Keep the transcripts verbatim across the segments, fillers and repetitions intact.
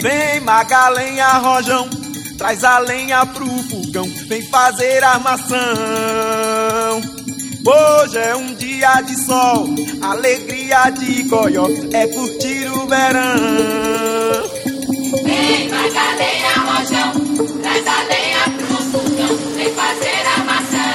Vem Magalenha, Rojão, traz a lenha pro fogão, vem fazer armação. Hoje é um dia de sol, alegria de goió, é curtir o verão. Vem Magalenha, Rojão, traz a lenha pro fogão, vem fazer armação.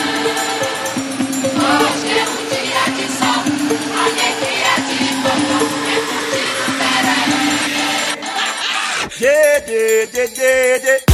Hoje é um dia de sol, alegria de goió, é curtir o verão. Yeah, yeah, yeah, yeah, yeah.